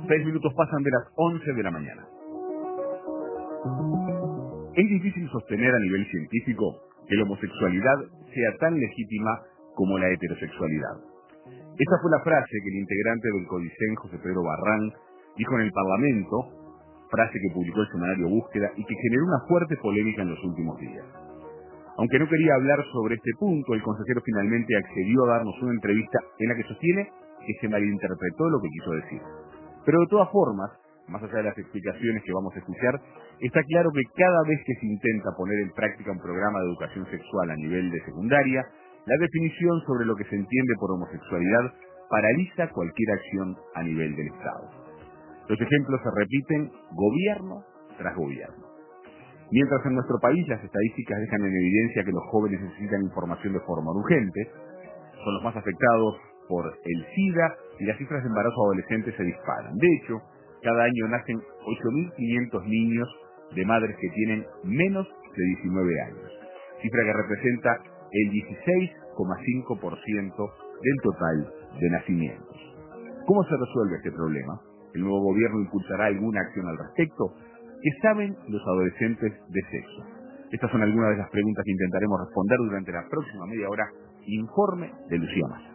6 minutos pasan de las 11 de la mañana. Es difícil sostener a nivel científico que la homosexualidad sea tan legítima como la heterosexualidad. Esa fue la frase que el integrante del Codicen, José Pedro Barrán, dijo en el Parlamento, frase que publicó el semanario Búsqueda y que generó una fuerte polémica en los últimos días. Aunque no quería hablar sobre este punto, el consejero finalmente accedió a darnos una entrevista en la que sostiene que se malinterpretó lo que quiso decir. Pero de todas formas, más allá de las explicaciones que vamos a escuchar, está claro que cada vez que se intenta poner en práctica un programa de educación sexual a nivel de secundaria, la definición sobre lo que se entiende por homosexualidad paraliza cualquier acción a nivel del Estado. Los ejemplos se repiten gobierno tras gobierno. Mientras en nuestro país las estadísticas dejan en evidencia que los jóvenes necesitan información de forma urgente, son los más afectados por el SIDA y las cifras de embarazo adolescentes se disparan. De hecho, cada año nacen 8.500 niños de madres que tienen menos de 19 años, cifra que representa el 16,5% del total de nacimientos. ¿Cómo se resuelve este problema? ¿El nuevo gobierno impulsará alguna acción al respecto? ¿Qué saben los adolescentes de sexo? Estas son algunas de las preguntas que intentaremos responder durante la próxima media hora. Informe de Lucía Massa.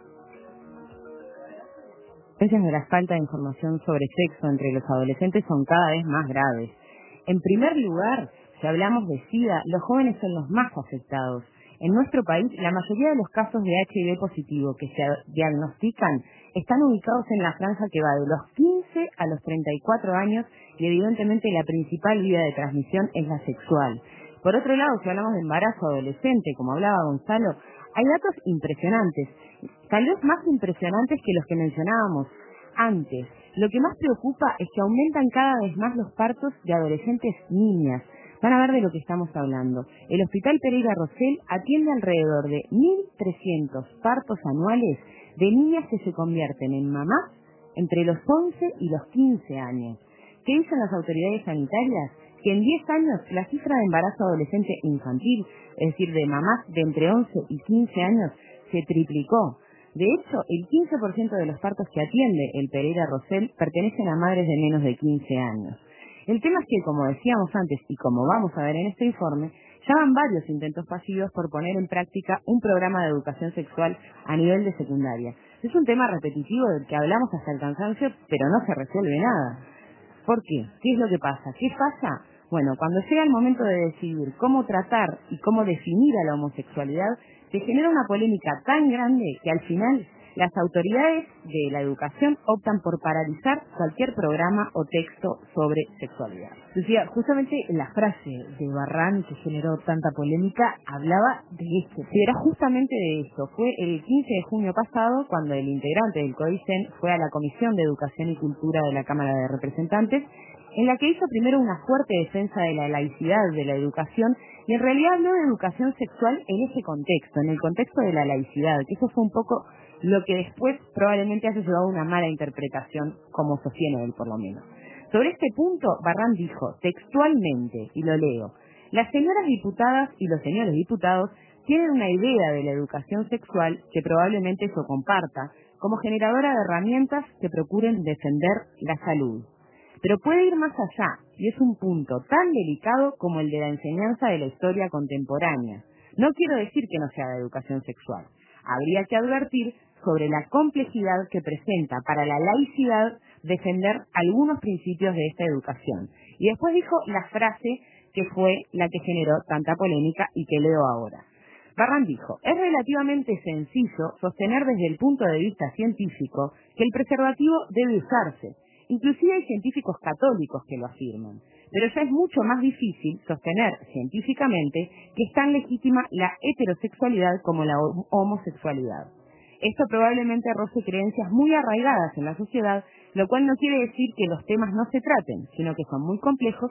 De la falta de información sobre sexo entre los adolescentes son cada vez más graves. En primer lugar, si hablamos de SIDA, los jóvenes son los más afectados. En nuestro país, la mayoría de los casos de HIV positivo que se diagnostican están ubicados en la franja que va de los 15 a los 34 años y evidentemente la principal vía de transmisión es la sexual. Por otro lado, si hablamos de embarazo adolescente, como hablaba Gonzalo, hay datos impresionantes, tal vez más impresionantes que los que mencionábamos antes. Lo que más preocupa es que aumentan cada vez más los partos de adolescentes niñas. Van a ver de lo que estamos hablando. El Hospital Pereira Rosell atiende alrededor de 1.300 partos anuales de niñas que se convierten en mamás entre los 11 y los 15 años. ¿Qué dicen las autoridades sanitarias? Que en 10 años la cifra de embarazo adolescente infantil, es decir, de mamás de entre 11 y 15 años, se triplicó. De hecho, el 15% de los partos que atiende el Pereira Rosell pertenecen a madres de menos de 15 años. El tema es que, como decíamos antes y como vamos a ver en este informe, ya van varios intentos fallidos por poner en práctica un programa de educación sexual a nivel de secundaria. Es un tema repetitivo del que hablamos hasta el cansancio, pero no se resuelve nada. ¿Por qué? ¿Qué es lo que pasa? ¿Qué pasa? Bueno, cuando llega el momento de decidir cómo tratar y cómo definir a la homosexualidad, se genera una polémica tan grande que al final las autoridades de la educación optan por paralizar cualquier programa o texto sobre sexualidad. Lucía, justamente la frase de Barrán que generó tanta polémica hablaba de esto. Sí, era justamente de esto. Fue el 15 de junio pasado cuando el integrante del Codicen fue a la Comisión de Educación y Cultura de la Cámara de Representantes, en la que hizo primero una fuerte defensa de la laicidad de la educación y en realidad habló de educación sexual en ese contexto, en el contexto de la laicidad, que eso fue un poco lo que después probablemente haya llevado a una mala interpretación, como sostiene él por lo menos. Sobre este punto, Barrán dijo textualmente, y lo leo: las señoras diputadas y los señores diputados tienen una idea de la educación sexual que probablemente eso comparta, como generadora de herramientas que procuren defender la salud. Pero puede ir más allá, y es un punto tan delicado como el de la enseñanza de la historia contemporánea. No quiero decir que no se haga educación sexual. Habría que advertir sobre la complejidad que presenta para la laicidad defender algunos principios de esta educación. Y después dijo la frase que fue la que generó tanta polémica y que leo ahora. Barrán dijo: es relativamente sencillo sostener desde el punto de vista científico que el preservativo debe usarse. Inclusive hay científicos católicos que lo afirman. Pero ya es mucho más difícil sostener científicamente que es tan legítima la heterosexualidad como la homosexualidad. Esto probablemente roce creencias muy arraigadas en la sociedad, lo cual no quiere decir que los temas no se traten, sino que son muy complejos,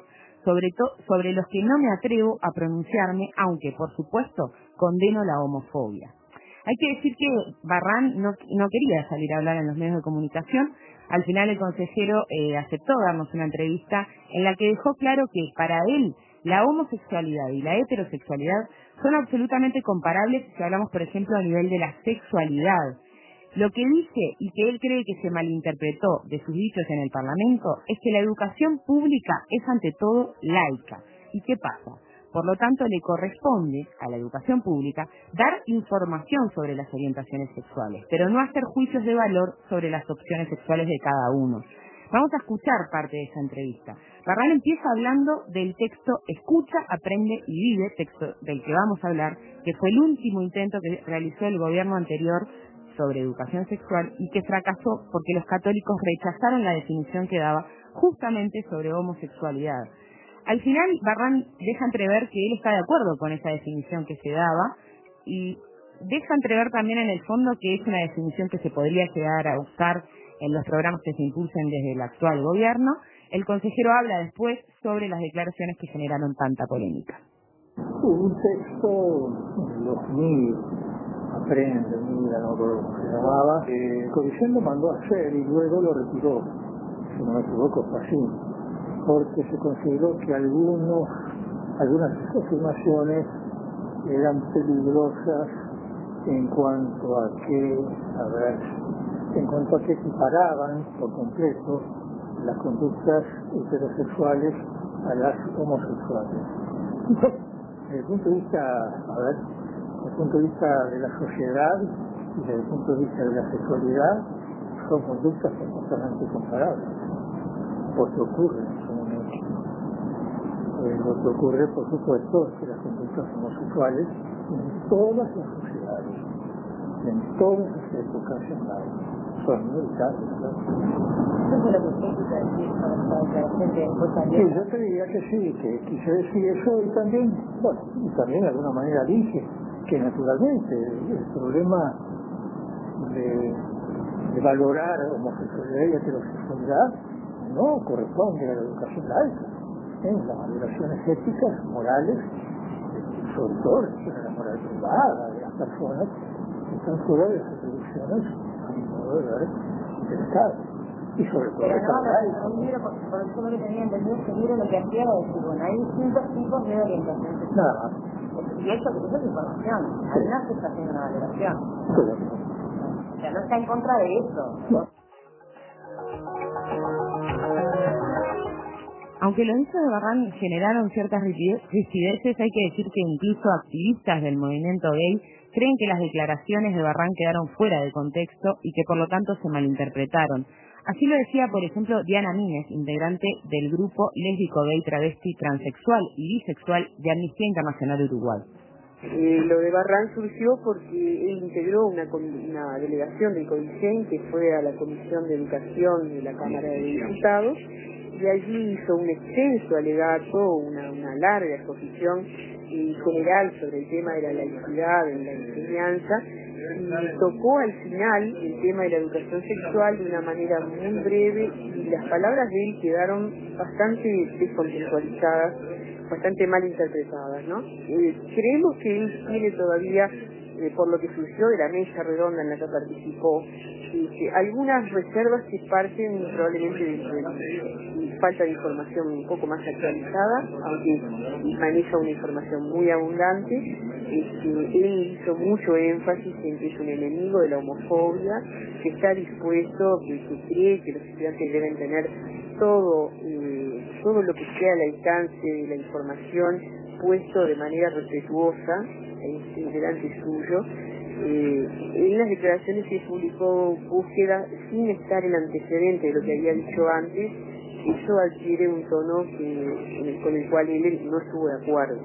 sobre los que no me atrevo a pronunciarme, aunque, por supuesto, condeno la homofobia. Hay que decir que Barrán no quería salir a hablar en los medios de comunicación. Al final el consejero aceptó darnos una entrevista en la que dejó claro que para él la homosexualidad y la heterosexualidad son absolutamente comparables si hablamos, por ejemplo, a nivel de la sexualidad. Lo que dice y que él cree que se malinterpretó de sus dichos en el Parlamento es que la educación pública es ante todo laica. ¿Y qué pasa? Por lo tanto, le corresponde a la educación pública dar información sobre las orientaciones sexuales, pero no hacer juicios de valor sobre las opciones sexuales de cada uno. Vamos a escuchar parte de esa entrevista. Barran empieza hablando del texto Escucha, Aprende y Vive, texto del que vamos a hablar, que fue el último intento que realizó el gobierno anterior sobre educación sexual y que fracasó porque los católicos rechazaron la definición que daba justamente sobre homosexualidad. Al final, Barran deja entrever que él está de acuerdo con esa definición que se daba y deja entrever también en el fondo que es una definición que se podría llegar a usar en los programas que se impulsen desde el actual gobierno. El consejero habla después sobre las declaraciones que generaron tanta polémica. Un texto en 2000, Aprende, mira, no recuerdo cómo se llamaba, Codicen lo mandó a hacer y luego lo retiró, si no me equivoco, fue así, porque se consideró que algunas afirmaciones eran peligrosas en cuanto a que equiparaban por completo las conductas heterosexuales a las homosexuales. Desde el punto de vista de la sociedad y desde el punto de vista de la sexualidad, son conductas completamente comparables, porque ocurre en ese momento. Lo que ocurre, por supuesto, es que las conductas homosexuales en todas las sociedades, en todas las épocas son inevitables, ¿no? ¿Eso fue lo que usted quiso decir con esta declaración que después salió? Sí, yo te diría que sí, que quise decir eso y también de alguna manera dije que naturalmente el problema de valorar homosexualidad y heterosexualidad no corresponde a la educación laica. Las valoraciones éticas, morales, sobre todo de la moral privada de las personas, están fuera de las atribuciones, a mi modo de ver, del Estado. Y sobre todo pero Estado laico. un libro, por eso lo que tenía entendido, ese libro lo que hacía era decir, bueno, hay distintos tipos de orientación sexual. Nada más. Y eso es información, además se está haciendo una valoración. O sea, no está en contra de eso. No. Aunque los dichos de Barran generaron ciertas rigideces, hay que decir que incluso activistas del movimiento gay creen que las declaraciones de Barran quedaron fuera de contexto y que por lo tanto se malinterpretaron. Así lo decía, por ejemplo, Diana Mínez, integrante del grupo lésbico, gay, travesti, transexual y bisexual de Amnistía Internacional Uruguay. Lo de Barran surgió porque él integró una delegación del Codicen que fue a la Comisión de Educación de la Cámara de Diputados y allí hizo un extenso alegato, una larga exposición general sobre el tema de la laicidad en la enseñanza y tocó al final el tema de la educación sexual de una manera muy breve y las palabras de él quedaron bastante descontextualizadas, bastante mal interpretadas, ¿no? Creemos que él tiene todavía, por lo que surgió de la mesa redonda en la que participó, algunas reservas que parten probablemente de falta de información un poco más actualizada, aunque maneja una información muy abundante. Él hizo mucho énfasis en que es un enemigo de la homofobia, que está dispuesto, que cree que los estudiantes deben tener todo lo que sea al alcance de la información puesto de manera respetuosa delante suyo. En las declaraciones que publicó Búsqueda, sin estar en antecedente de lo que había dicho antes, eso adquiere un tono con el cual él no estuvo de acuerdo.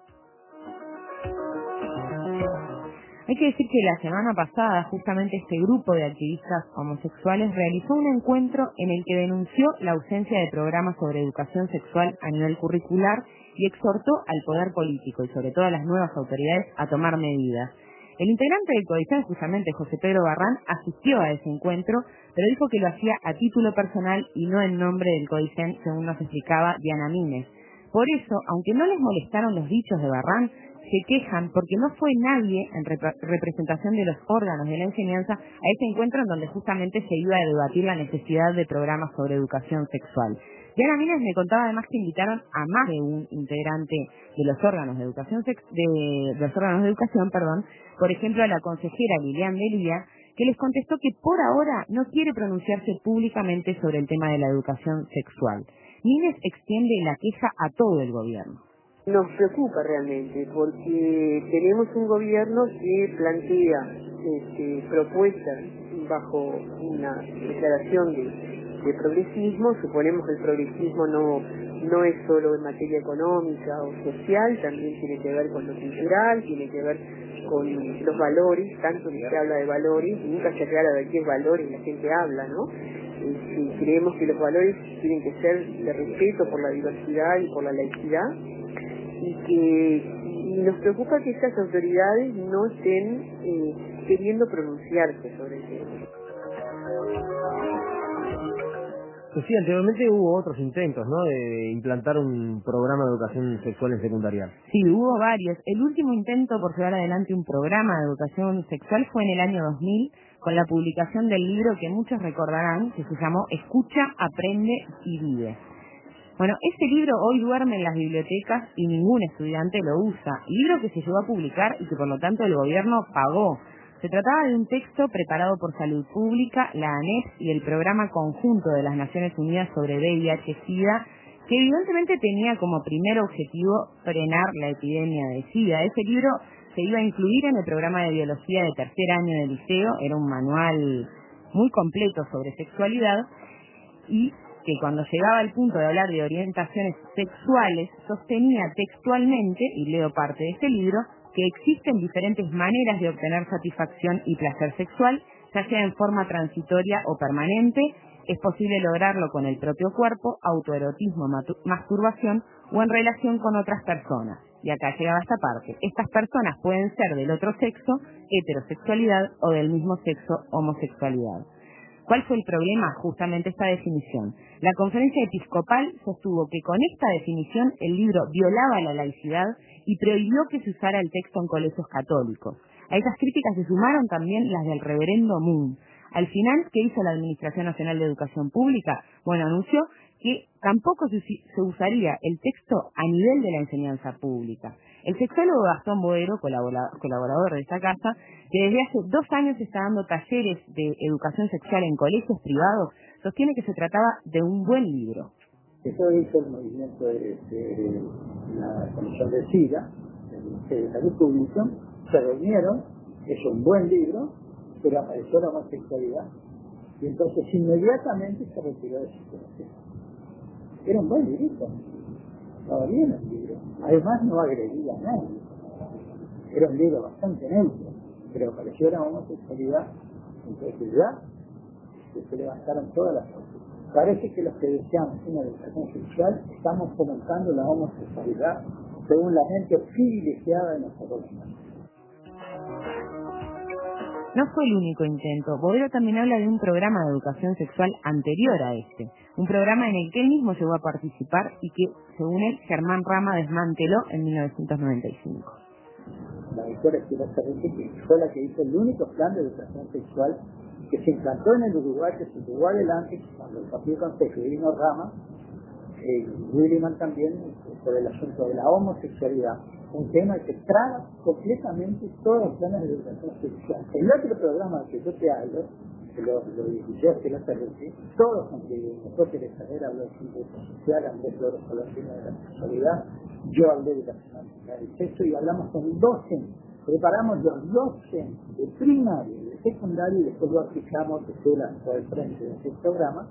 Hay que decir que la semana pasada justamente este grupo de activistas homosexuales realizó un encuentro en el que denunció la ausencia de programas sobre educación sexual a nivel curricular y exhortó al poder político y sobre todo a las nuevas autoridades a tomar medidas. El integrante del Codicen, justamente José Pedro Barran, asistió a ese encuentro, pero dijo que lo hacía a título personal y no en nombre del Codicen, según nos explicaba Diana Mínez. Por eso, aunque no les molestaron los dichos de Barran, se quejan porque no fue nadie en representación de los órganos de la enseñanza a ese encuentro en donde justamente se iba a debatir la necesidad de programas sobre educación sexual. Diana Mínez me contaba además que invitaron a más de un integrante de los órganos de educación, por ejemplo a la consejera Lilian Delía, que les contestó que por ahora no quiere pronunciarse públicamente sobre el tema de la educación sexual. Mines extiende la queja a todo el gobierno. Nos preocupa realmente porque tenemos un gobierno que plantea propuestas bajo una declaración de progresismo. Suponemos que el progresismo no es solo en materia económica o social, también tiene que ver con lo cultural, tiene que ver con los valores, tanto que se habla de valores, nunca se aclara de qué valores la gente habla, ¿no? Creemos que los valores tienen que ser de respeto por la diversidad y por la laicidad, y nos preocupa que estas autoridades no estén queriendo pronunciarse sobre el tema. Pues sí, anteriormente hubo otros intentos, ¿no?, de implantar un programa de educación sexual en secundaria. Sí, hubo varios. El último intento por llevar adelante un programa de educación sexual fue en el año 2000, con la publicación del libro que muchos recordarán, que se llamó Escucha, Aprende y Vive. Bueno, este libro hoy duerme en las bibliotecas y ningún estudiante lo usa. Libro que se llevó a publicar y que por lo tanto el gobierno pagó. Se trataba de un texto preparado por Salud Pública, la ANEP y el Programa Conjunto de las Naciones Unidas sobre VIH-Sida, que evidentemente tenía como primer objetivo frenar la epidemia de SIDA. Ese libro se iba a incluir en el programa de biología de tercer año del liceo, era un manual muy completo sobre sexualidad, y que cuando llegaba al punto de hablar de orientaciones sexuales, sostenía textualmente, y leo parte de este libro, que existen diferentes maneras de obtener satisfacción y placer sexual, ya sea en forma transitoria o permanente. Es posible lograrlo con el propio cuerpo, autoerotismo, masturbación o en relación con otras personas. Y acá llegaba esta parte. Estas personas pueden ser del otro sexo, heterosexualidad, o del mismo sexo, homosexualidad. ¿Cuál fue el problema? Justamente esta definición. La Conferencia Episcopal sostuvo que con esta definición el libro violaba la laicidad y prohibió que se usara el texto en colegios católicos. A esas críticas se sumaron también las del reverendo Moon. Al final, ¿qué hizo la Administración Nacional de Educación Pública? Bueno, anunció que tampoco se usaría el texto a nivel de la enseñanza pública. El sexólogo Gastón Boero, colaborador de esta casa, que desde hace 2 años está dando talleres de educación sexual en colegios privados, sostiene que se trataba de un buen libro. Eso hizo el movimiento de la Comisión de SIDA, del Ministerio de Salud Pública, se reunieron, es un buen libro, pero apareció la homosexualidad, y entonces inmediatamente se retiró de circulación. Era un buen librito, estaba bien el libro, además no agredía a nadie, era un libro bastante neutro, pero apareció la homosexualidad, entonces ya se levantaron todas las cosas. Parece que los que deseamos una educación sexual estamos fomentando la homosexualidad según la gente privilegiada de nuestra población. No fue el único intento. Boero también habla de un programa de educación sexual anterior a este. Un programa en el que él mismo llegó a participar y que, según él, Germán Rama desmanteló en 1995. La doctora Espinosa Riquelme fue la que hizo el único plan de educación sexual que se implantó en el Uruguay, que se llevó adelante cuando el Partido Consejo vino Rama, Williman también, por el asunto de la homosexualidad, un tema que traga completamente todos los planes de educación sexual. El otro programa que yo te hablo, que lo dirigió Espinosa Riquelme, todos contribuyen. Después que Lesaner habló de educación social, Andrés Flores habló de la sexualidad, yo hablé de la del sexo y hablamos con docentes. Preparamos los docentes de primaria y de secundaria y después lo aplicamos desde por el frente de ese programa.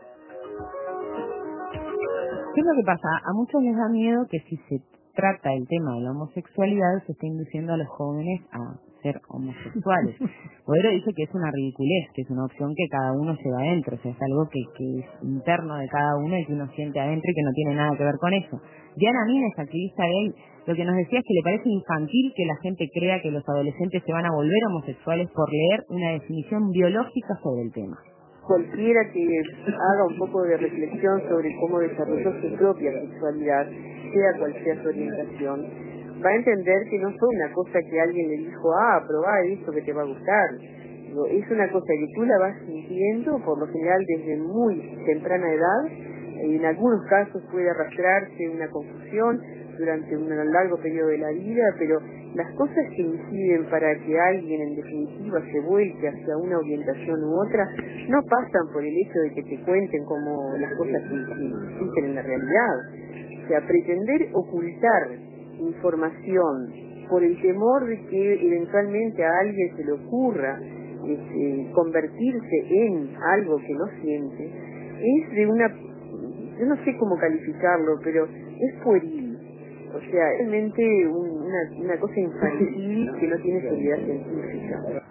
¿Qué es lo que pasa? A muchos les da miedo que si se trata el tema de la homosexualidad se esté induciendo a los jóvenes a ser homosexuales. Boero dice que es una ridiculez, que es una opción que cada uno lleva adentro, o sea, es algo que es interno de cada uno y que uno siente adentro y que no tiene nada que ver con eso. Diana Mines, activista gay, lo que nos decía es que le parece infantil que la gente crea que los adolescentes se van a volver homosexuales por leer una definición biológica sobre el tema. Cualquiera que haga un poco de reflexión sobre cómo desarrolló su propia sexualidad, sea cual sea su orientación, va a entender que no fue una cosa que alguien le dijo, probá esto que te va a gustar. Es una cosa que tú la vas sintiendo, por lo general desde muy temprana edad, y en algunos casos puede arrastrarse una confusión durante un largo periodo de la vida, pero las cosas que inciden para que alguien en definitiva se vuelque hacia una orientación u otra no pasan por el hecho de que te cuenten como las cosas que existen en la realidad. O sea, pretender ocultar información por el temor de que eventualmente a alguien se le ocurra convertirse en algo que no siente, es de una, yo no sé cómo calificarlo, pero es pueril. O sea, realmente una cosa infantil que no tiene seriedad científica.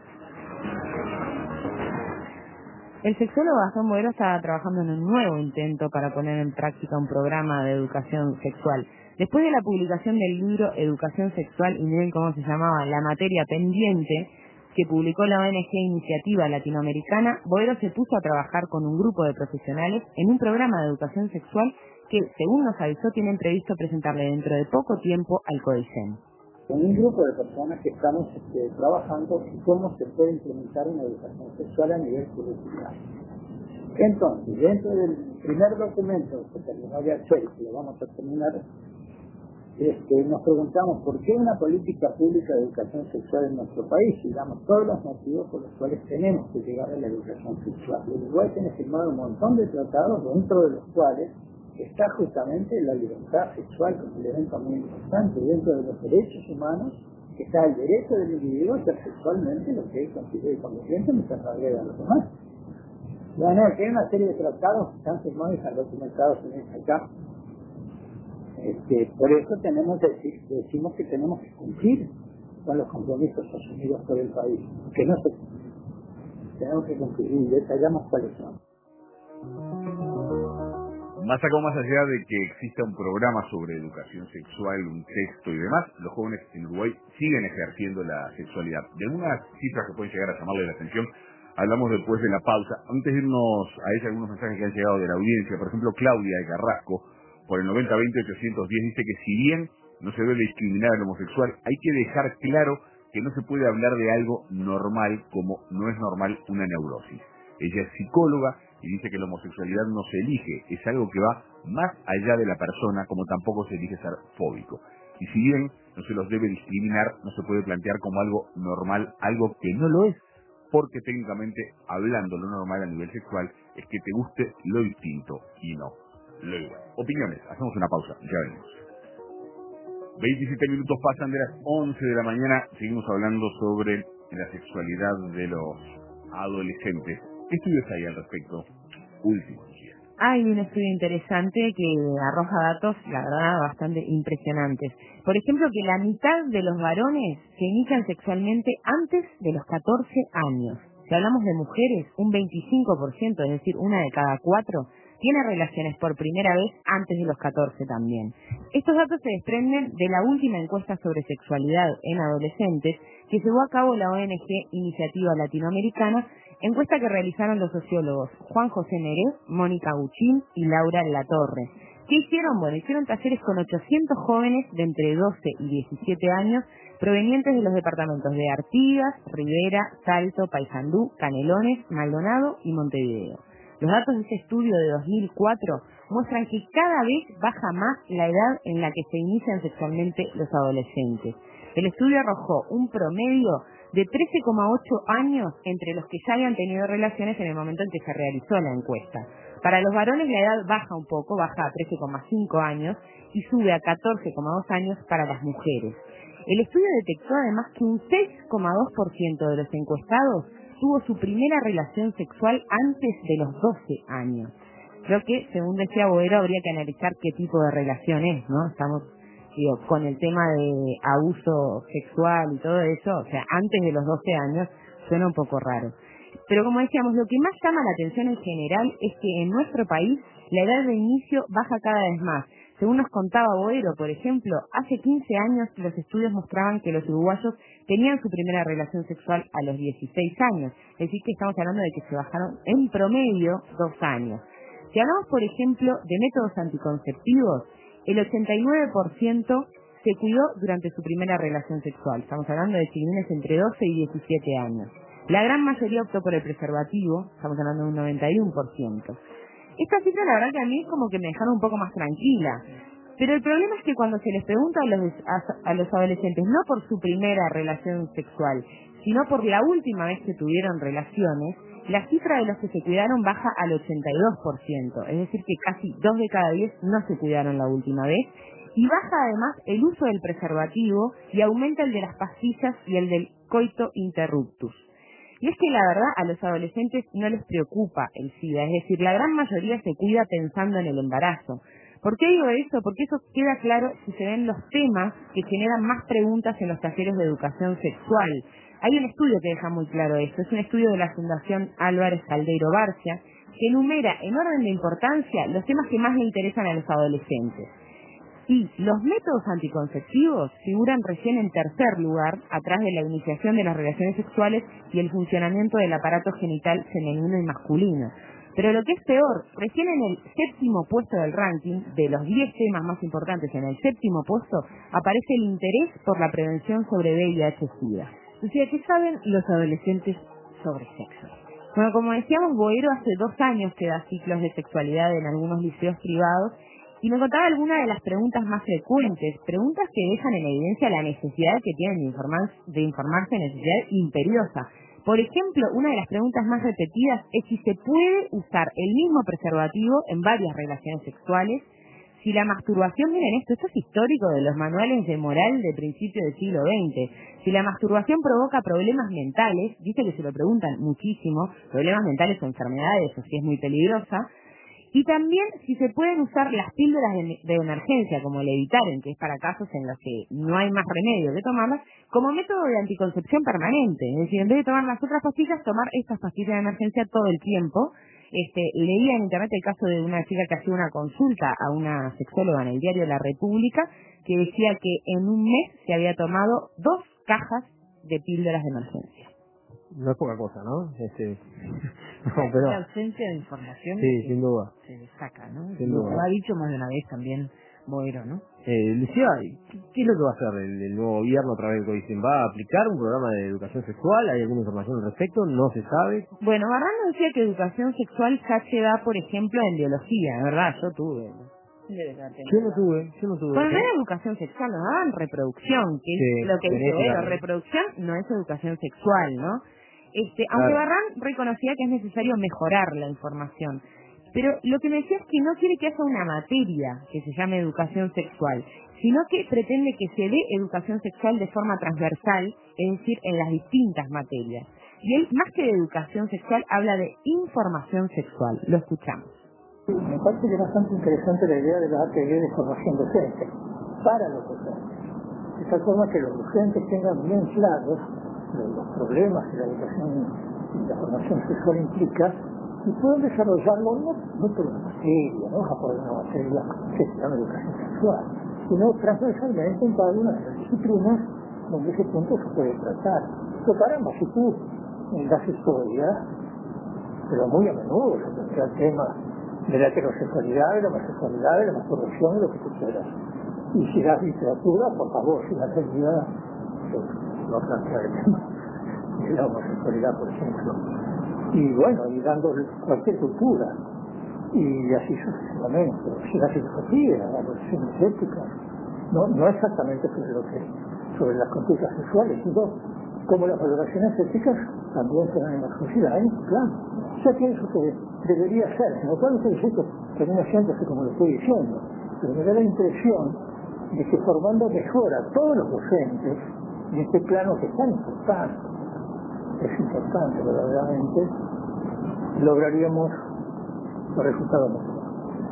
El sexólogo Gastón Boero está trabajando en un nuevo intento para poner en práctica un programa de educación sexual. Después de la publicación del libro Educación Sexual, y miren cómo se llamaba, La materia pendiente, que publicó la ONG Iniciativa Latinoamericana, Boero se puso a trabajar con un grupo de profesionales en un programa de educación sexual que, según nos avisó, tienen previsto presentarle dentro de poco tiempo al CODICEN. Un grupo de personas que estamos trabajando en cómo se puede implementar una educación sexual a nivel curricular. Entonces, dentro del primer documento que terminó de hacer, que lo vamos a terminar, nos preguntamos por qué una política pública de educación sexual en nuestro país, y damos todos los motivos por los cuales tenemos que llegar a la educación sexual. El Uruguay tiene firmado un montón de tratados, dentro de los cuales está justamente la libertad sexual como un elemento muy importante. Dentro de los derechos humanos está el derecho del individuo a ser sexualmente lo que él considere conveniente mientras no agreda a los demás. De manera que hay una serie de tratados que están firmados y están documentados en esta acá. Por eso decimos que tenemos que cumplir con los compromisos asumidos por el país, que no se tenemos que cumplir y detallamos cuáles son. Más acá o más allá de que exista un programa sobre educación sexual, un texto y demás, los jóvenes en Uruguay siguen ejerciendo la sexualidad. De algunas cifras que pueden llegar a llamarle la atención, hablamos después de la pausa. Antes de irnos a ella, algunos mensajes que han llegado de la audiencia. Por ejemplo, Claudia de Carrasco, por el 9020-810, dice que si bien no se debe discriminar al homosexual, hay que dejar claro que no se puede hablar de algo normal como no es normal una neurosis. Ella es psicóloga y dice que la homosexualidad no se elige, es algo que va más allá de la persona, como tampoco se elige ser fóbico. Y si bien no se los debe discriminar, no se puede plantear como algo normal, algo que no lo es, porque técnicamente hablando lo normal a nivel sexual es que te guste lo distinto y no lo igual. Opiniones, hacemos una pausa, ya venimos. 27 minutos pasan de las 11 de la mañana, seguimos hablando sobre la sexualidad de los adolescentes. ¿Qué estudios hay al respecto? Último. Hay un estudio interesante que arroja datos, la verdad, bastante impresionantes. Por ejemplo, que la mitad de los varones se inician sexualmente antes de los 14 años. Si hablamos de mujeres, un 25%, es decir, una de cada 4, tiene relaciones por primera vez antes de los 14 también. Estos datos se desprenden de la última encuesta sobre sexualidad en adolescentes que llevó a cabo la ONG Iniciativa Latinoamericana, encuesta que realizaron los sociólogos Juan José Neré, Mónica Guchín y Laura Latorre. ¿Qué hicieron? Bueno, hicieron talleres con 800 jóvenes de entre 12 y 17 años provenientes de los departamentos de Artigas, Rivera, Salto, Paysandú, Canelones, Maldonado y Montevideo. Los datos de ese estudio de 2004 muestran que cada vez baja más la edad en la que se inician sexualmente los adolescentes. El estudio arrojó un promedio de 13,8 años entre los que ya habían tenido relaciones en el momento en que se realizó la encuesta. Para los varones la edad baja un poco, baja a 13,5 años y sube a 14,2 años para las mujeres. El estudio detectó además que un 6,2% de los encuestados tuvo su primera relación sexual antes de los 12 años. Creo que, según decía Boero, habría que analizar qué tipo de relación es, ¿no? Estamos, con el tema de abuso sexual y todo eso, o sea, antes de los 12 años, suena un poco raro. Pero como decíamos, lo que más llama la atención en general es que en nuestro país la edad de inicio baja cada vez más. Según nos contaba Boero, por ejemplo, hace 15 años los estudios mostraban que los uruguayos tenían su primera relación sexual a los 16 años. Es decir, que estamos hablando de que se bajaron en promedio 2 años. Si hablamos, por ejemplo, de métodos anticonceptivos, el 89% se cuidó durante su primera relación sexual. Estamos hablando de chiquilines entre 12 y 17 años. La gran mayoría optó por el preservativo, estamos hablando de un 91%. Estas cifras, la verdad que a mí como que me dejaron un poco más tranquila. Pero el problema es que cuando se les pregunta a los adolescentes, no por su primera relación sexual, sino por la última vez que tuvieron relaciones, la cifra de los que se cuidaron baja al 82%, es decir que casi 2 de cada 10 no se cuidaron la última vez, y baja además el uso del preservativo y aumenta el de las pastillas y el del coito interruptus. Y es que la verdad a los adolescentes no les preocupa el SIDA, es decir, la gran mayoría se cuida pensando en el embarazo. ¿Por qué digo eso? Porque eso queda claro si se ven los temas que generan más preguntas en los talleres de educación sexual. Hay un estudio que deja muy claro esto, es un estudio de la Fundación Álvarez Caldeiro Barcia, que enumera en orden de importancia los temas que más le interesan a los adolescentes. Y los métodos anticonceptivos figuran recién en tercer lugar, atrás de la iniciación de las relaciones sexuales y el funcionamiento del aparato genital femenino y masculino. Pero lo que es peor, recién en el 7º puesto del ranking, de los 10 temas más importantes, en el 7º puesto, aparece el interés por la prevención sobre VIH-Sida. Lucía, ¿qué saben los adolescentes sobre sexo? Bueno, como decíamos, Boero hace 2 años que da ciclos de sexualidad en algunos liceos privados, y me contaba algunas de las preguntas más frecuentes, preguntas que dejan en evidencia la necesidad que tienen de informarse, necesidad imperiosa. Por ejemplo, una de las preguntas más repetidas es si se puede usar el mismo preservativo en varias relaciones sexuales, si la masturbación, miren esto es histórico de los manuales de moral de principios del siglo XX, si la masturbación provoca problemas mentales, dice que se lo preguntan muchísimo, problemas mentales o enfermedades, o si es muy peligrosa, y también si se pueden usar las píldoras de emergencia, como el Evitaren, que es para casos en los que no hay más remedio que tomarlas, como método de anticoncepción permanente. Es decir, en vez de tomar las otras pastillas, tomar estas pastillas de emergencia todo el tiempo. Leía en internet el caso de una chica que hacía una consulta a una sexóloga en el diario La República, que decía que en un mes se había tomado 2 cajas de píldoras de emergencia. No es poca cosa, ¿no? No, pero la ausencia de información sin duda. Se destaca, ¿no? Sin duda. Lo ha dicho más de una vez también Boero, ¿no? Lucía, ¿qué es lo que va a hacer el nuevo gobierno a través del CODICEN? ¿Va a aplicar un programa de educación sexual? ¿Hay alguna información al respecto? ¿No se sabe? Bueno, Barran decía que educación sexual ya se da, por ejemplo, en biología, ¿verdad? Yo tuve. Yo no tuve. Bueno, no era educación sexual, nos daban reproducción, que es lo que dice Boero. Reproducción no es educación sexual, ¿no? Aunque Barran reconocía que es necesario mejorar la información. Pero lo que me decía es que no quiere que haya una materia que se llame educación sexual, sino que pretende que se dé educación sexual de forma transversal, es decir, en las distintas materias. Y él, más que de educación sexual, habla de información sexual. Lo escuchamos. Me parece que es bastante interesante la idea de la ATG de formación docente para los docentes. De tal forma que los docentes tengan bien claros los problemas que la educación y la formación sexual implica y puedan desarrollarlo no por una materia, no por una materia que se llama educación sexual, sino transversalmente en cada una de las disciplinas donde ese punto se puede tratar. Pero caramba, si tú das historia, pero muy a menudo se tendrá el tema de la heterosexualidad, de la homosexualidad, de la masturbación, de lo que tú quieras. Y si das literatura, por favor, si la realidad, pues, no plantear el tema de la homosexualidad, por ejemplo. Y bueno, y dando cualquier cultura, y así sucesivamente. Si la filosofía, las relaciones éticas, no exactamente sobre las conductas sexuales, sino como las valoraciones éticas también se dan en la sociedad, claro. O sea que eso que debería ser, en lo cual usted dice que termina siéndose como lo estoy diciendo, pero me da la impresión de que formando mejor a todos los docentes en este plano que es tan importante, verdaderamente, lograríamos los resultados mejores.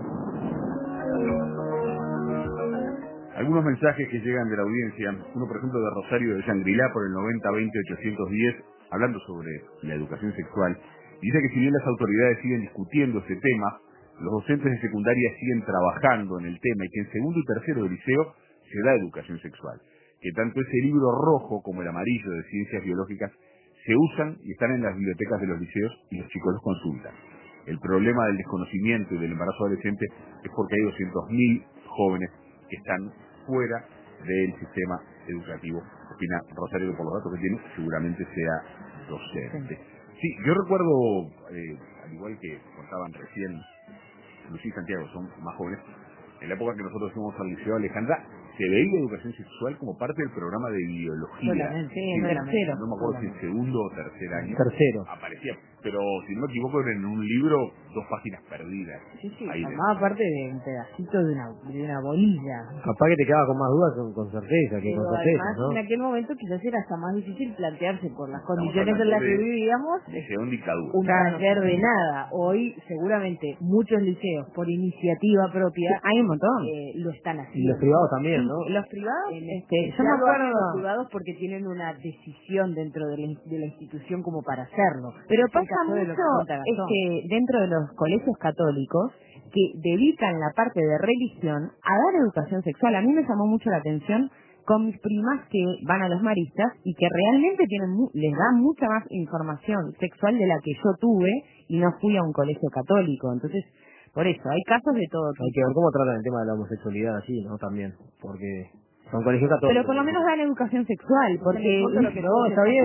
Algunos mensajes que llegan de la audiencia, uno por ejemplo de Rosario de Shangri-La por el 9020-810, hablando sobre la educación sexual, dice que si bien las autoridades siguen discutiendo ese tema, los docentes de secundaria siguen trabajando en el tema y que en segundo y tercero de liceo se da educación sexual, que tanto ese libro rojo como el amarillo de ciencias biológicas se usan y están en las bibliotecas de los liceos y los chicos los consultan. El problema del desconocimiento y del embarazo adolescente es porque hay 200.000 jóvenes que están fuera del sistema educativo. Opina Rosario, que por los datos que tiene seguramente sea docente. Sí, yo recuerdo, al igual que contaban recién Lucía y Santiago, son más jóvenes, en la época que nosotros fuimos al liceo, Alejandra, se veía educación sexual como parte del programa de biología. Sí, en tercero. No me acuerdo si en segundo o tercer año. Tercero. Aparecía, pero si no me equivoco era en un libro 2 páginas perdidas. Sí, Ahí formaba parte de un pedacito de una bolilla. Capaz que te quedaba con más dudas con certeza que Pero con certeza, además, ¿no? en aquel momento quizás era hasta más difícil plantearse por las Estamos condiciones en las que hablando de vivíamos liceo en dictadura. un taller de nada. Hoy seguramente muchos liceos por iniciativa propia Hay un montón. lo están Y haciendo. los privados también, ¿no? Los privados, Yo me acuerdo los privados porque tienen una decisión dentro de la institución como para hacerlo. pero Es el pasa caso de lo mucho que cuenta es Gastón. que dentro de los colegios católicos que dedican la parte de religión a dar educación sexual. A mí me llamó mucho la atención con mis primas que van a los maristas y que realmente les dan mucha más información sexual de la que yo tuve y no fui a un colegio católico. Entonces, por eso, hay casos de todo tipo. Hay que ver cómo tratan el tema de la homosexualidad así, ¿no? También, porque son colegios católicos. Pero por lo menos dan educación sexual, porque... No, está bien,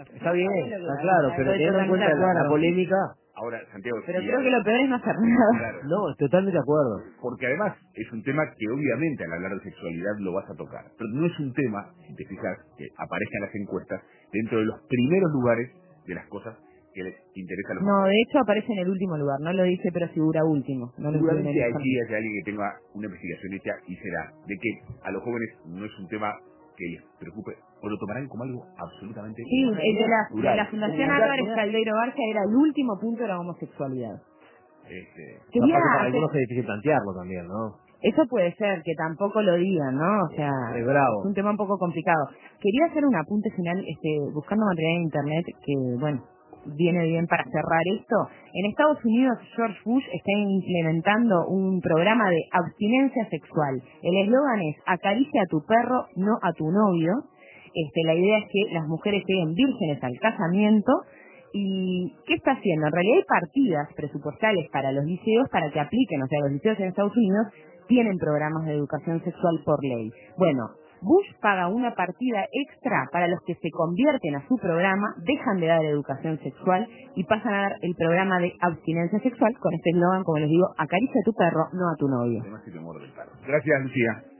está claro, pero teniendo en cuenta la polémica... Ahora, Santiago... Pero creo que lo peor es no hacer nada. Claro. No, totalmente de acuerdo. Porque además es un tema que obviamente al hablar de sexualidad lo vas a tocar. Pero no es un tema, si te fijas, que aparezca en las encuestas dentro de los primeros lugares de las cosas que les interesa a los No, de hecho aparece en el último lugar, no lo dice, pero figura último. No lo incluye en Seguramente el allí examen. hay alguien que tenga una investigación hecha y será de que a los jóvenes no es un tema que les preocupe o lo tomarán como algo absolutamente Sí, el de natural. la Fundación Álvarez Caldeiro Barca era el último punto de la homosexualidad. Quería Capaz que para hacer- algunos es difícil plantearlo también, ¿no? Eso puede ser, que tampoco lo digan, ¿no? O sea, Es bravo. un tema un poco complicado. Quería hacer un apunte final, buscando material en internet que, bueno, viene bien para cerrar esto. En Estados Unidos, George Bush está implementando un programa de abstinencia sexual. El eslogan es: acaricia a tu perro, no a tu novio. La idea es que las mujeres lleguen vírgenes al casamiento. ¿Y qué está haciendo? En realidad hay partidas presupuestales para los liceos para que apliquen. O sea, los liceos en Estados Unidos tienen programas de educación sexual por ley. Bueno, Bush paga una partida extra para los que se convierten a su programa, dejan de dar educación sexual y pasan a dar el programa de abstinencia sexual con este eslogan, como les digo: acaricia a tu perro, no a tu novio. Gracias, Lucía.